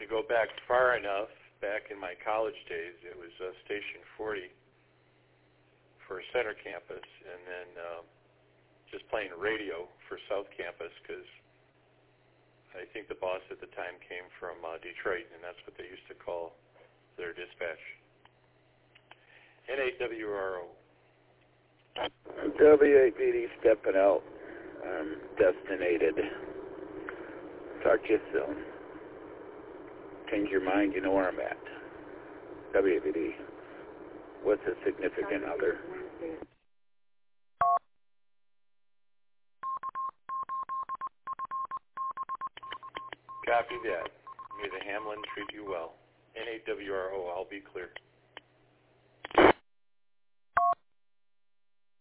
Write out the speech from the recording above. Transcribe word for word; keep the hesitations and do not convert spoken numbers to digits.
to go back far enough, back in my college days, it was uh, Station forty for Center Campus, and then uh, just playing radio for South Campus because I think the boss at the time came from uh, Detroit, and that's what they used to call their dispatch. N A W R O. W A P D stepping out. I'm destinated. Talk to you soon. Change your mind, you know where I'm at. W A P D. What's a significant other? Copy that. May the Hamlin treat you well. N A W R O, I'll be clear.